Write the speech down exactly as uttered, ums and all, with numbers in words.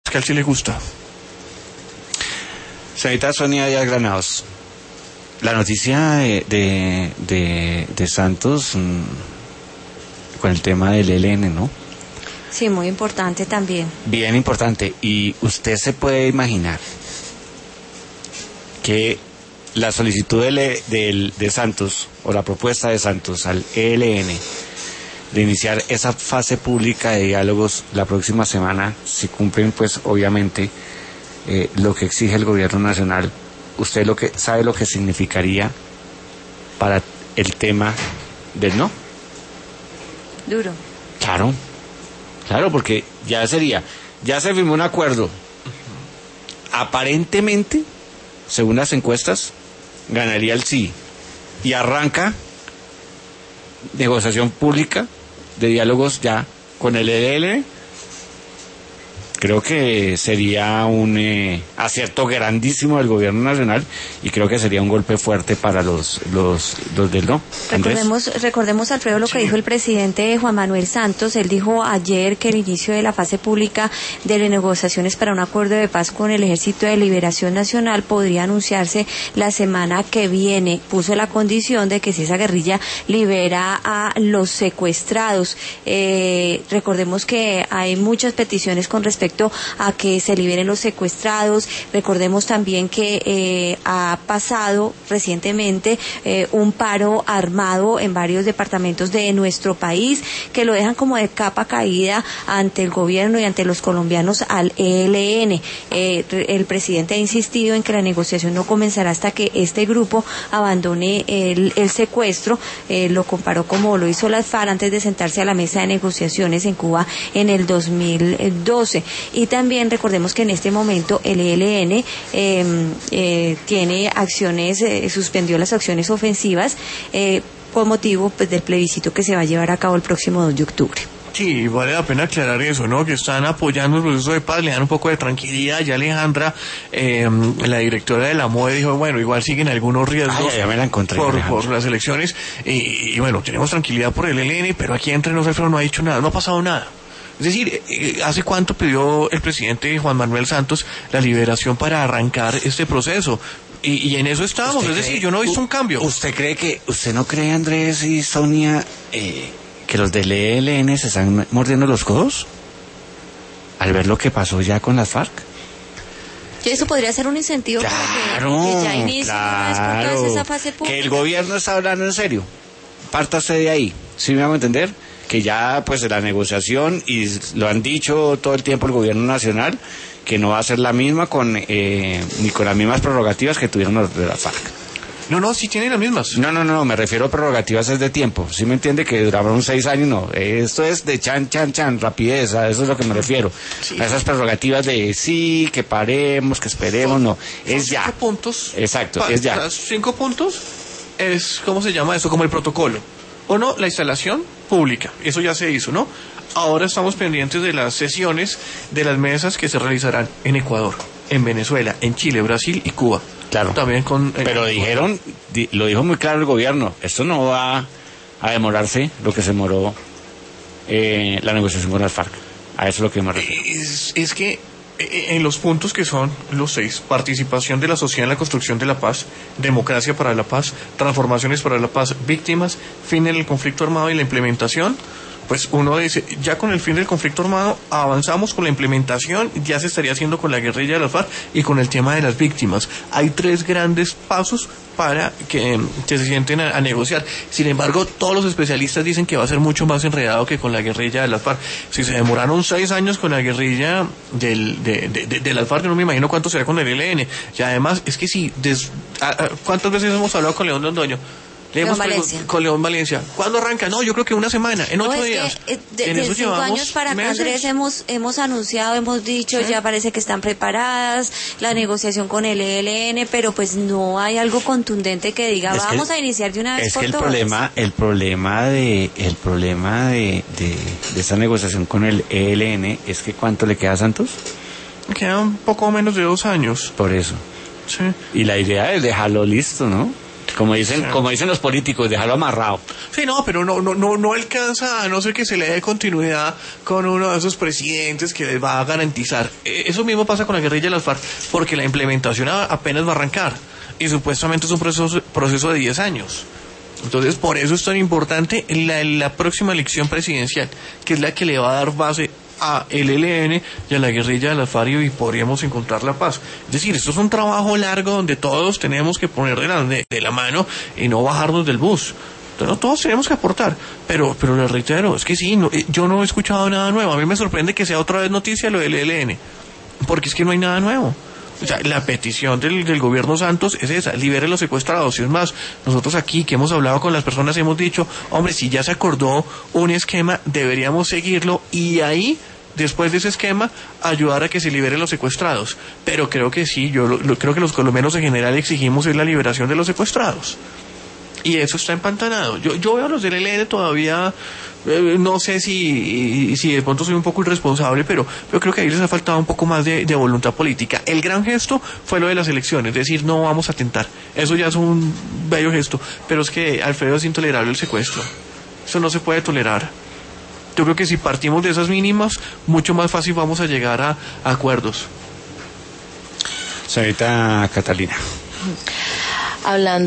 que a él sí le gusta. Señorita Sonia Díaz Granados, la noticia de, de, de, de Santos mmm, con el tema del E L N, ¿no? Sí, muy importante también. Bien importante. Y usted se puede imaginar que la solicitud de, de, de Santos, o la propuesta de Santos al E L N, de iniciar esa fase pública de diálogos la próxima semana, si cumplen, pues obviamente eh, lo que exige el gobierno nacional, usted lo que sabe lo que significaría para el tema del no. Duro. Claro, claro, porque ya sería, ya se firmó un acuerdo. Aparentemente, según las encuestas, ganaría el sí. Y arranca negociación pública de diálogos ya con el E L N. Creo que sería un eh, acierto grandísimo del gobierno nacional y creo que sería un golpe fuerte para los los, los del no. Recordemos, recordemos, Alfredo, lo que sí dijo el presidente Juan Manuel Santos. Él dijo ayer que el inicio de la fase pública de las negociaciones para un acuerdo de paz con el Ejército de Liberación Nacional podría anunciarse la semana que viene. Puso la condición de que si esa guerrilla libera a los secuestrados. Eh, recordemos que hay muchas peticiones con respecto a que se liberen los secuestrados. Recordemos también que eh, ha pasado recientemente eh, un paro armado en varios departamentos de nuestro país que lo dejan como de capa caída ante el gobierno y ante los colombianos al E L N. Eh, el presidente ha insistido en que la negociación no comenzará hasta que este grupo abandone el, el secuestro. Eh, lo comparó como lo hizo las FARC antes de sentarse a la mesa de negociaciones en Cuba en el dos mil doce. Y también recordemos que en este momento el E L N eh, eh, tiene acciones, eh, suspendió las acciones ofensivas eh, con motivo pues, del plebiscito que se va a llevar a cabo el próximo dos de octubre. Sí, vale la pena aclarar eso, ¿no? Que están apoyando el proceso de paz, le dan un poco de tranquilidad. Ya Alejandra, eh, la directora de la M O E, dijo, bueno, igual siguen algunos riesgos. Ay, ya me la encontré, por, por las elecciones. Y, y bueno, tenemos tranquilidad por el E L N, pero aquí entre nosotros no ha dicho nada, no ha pasado nada. Es decir, ¿hace cuánto pidió el presidente Juan Manuel Santos la liberación para arrancar este proceso? Y, y en eso estamos, es decir, yo no he visto un cambio. ¿Usted cree que, usted no cree, Andrés y Sonia, eh, que los del E L N se están mordiendo los codos? Al ver lo que pasó ya con las FARC. Y eso podría ser un incentivo claro, para que, que ya inicie claro, esa fase pública. Que el gobierno está hablando en serio. Pártase de ahí, ¿sí me hago entender? Que ya pues la negociación, y lo han dicho todo el tiempo el gobierno nacional, que no va a ser la misma con eh, ni con las mismas prerrogativas que tuvieron los de la FARC. No, no, sí tienen las mismas. No, no, no, me refiero a prerrogativas es de tiempo. ¿Sí me entiende? Que duraron seis años, no. Esto es de chan, chan, chan, rapidez, a eso es lo que me refiero. Sí. A esas prerrogativas de sí, que paremos, que esperemos, son, no. Es ya. Cinco puntos. Exacto, pa, es ya. Cinco puntos es, ¿cómo se llama eso? Como el protocolo. O no, la instalación pública. Eso ya se hizo, ¿no? Ahora estamos pendientes de las sesiones de las mesas que se realizarán en Ecuador, en Venezuela, en Chile, Brasil y Cuba. Claro. También con. Eh, Pero dijeron, di, lo dijo muy claro el gobierno, esto no va a demorarse lo que se demoró eh, la negociación con las FARC. A eso es lo que me refiero. Es, es que en los puntos que son los seis: participación de la sociedad en la construcción de la paz, democracia para la paz, transformaciones para la paz, víctimas, fin en el conflicto armado y la implementación. Pues uno dice, ya con el fin del conflicto armado avanzamos con la implementación, ya se estaría haciendo con la guerrilla de las FARC y con el tema de las víctimas. Hay tres grandes pasos para que, que se sienten a, a negociar. Sin embargo, todos los especialistas dicen que va a ser mucho más enredado que con la guerrilla de las FARC. Si se demoraron seis años con la guerrilla del, de, de, de, de las FARC, no me imagino cuánto será con el E L N. Y además, es que sí, des, a, a, ¿cuántas veces hemos hablado con León Londoño? León Valencia. Con León Valencia. ¿Cuándo arranca? No, yo creo que una semana, en ocho no, días. Que, eh, de, de cinco años para acá, Andrés, hemos, hemos anunciado, hemos dicho, ¿sí? Ya parece que están preparadas la negociación con el E L N, pero pues no hay algo contundente que diga, es vamos que, a iniciar de una vez es por que el todas. problema, el problema de, el problema de, de, de esta negociación con el E L N es que ¿cuánto le queda a Santos? Queda un poco menos de dos años. Por eso. Sí. Y la idea es dejarlo listo, ¿no? Como dicen, Sí. como dicen los políticos, dejarlo amarrado. Sí, no, pero no, no, no, no alcanza, a no ser que se le dé continuidad con uno de esos presidentes que les va a garantizar. Eh, Eso mismo pasa con la guerrilla de las FARC, porque la implementación a- apenas va a arrancar. Y supuestamente es un proceso, proceso de diez años. Entonces, por eso es tan importante la, la próxima elección presidencial, que es la que le va a dar base a el E L N y a la guerrilla de las FARC, y podríamos encontrar la paz. Es decir, esto es un trabajo largo donde todos tenemos que poner de la, de, de la mano y no bajarnos del bus. Entonces, no, todos tenemos que aportar, pero pero les reitero, es que sí, no, eh, yo no he escuchado nada nuevo. A mí me sorprende que sea otra vez noticia lo del E L N, porque es que no hay nada nuevo. O sea, la petición del, del gobierno Santos es esa: libere los secuestrados. Y es más, nosotros aquí que hemos hablado con las personas hemos dicho, hombre, si ya se acordó un esquema, deberíamos seguirlo, y ahí, después de ese esquema, ayudar a que se liberen los secuestrados. Pero creo que sí, yo lo, lo- creo que los colombianos en general exigimos es la liberación de los secuestrados. Y eso está empantanado. Yo, yo veo a los del E L N todavía, eh, no sé si, si de pronto soy un poco irresponsable, pero yo creo que ahí les ha faltado un poco más de, de voluntad política. El gran gesto fue lo de las elecciones, es decir, no vamos a tentar. Eso ya es un bello gesto, pero es que, Alfredo, es intolerable el secuestro. Eso no se puede tolerar. Yo creo que si partimos de esas mínimas, mucho más fácil vamos a llegar a, a acuerdos. Señorita Catalina. Hablando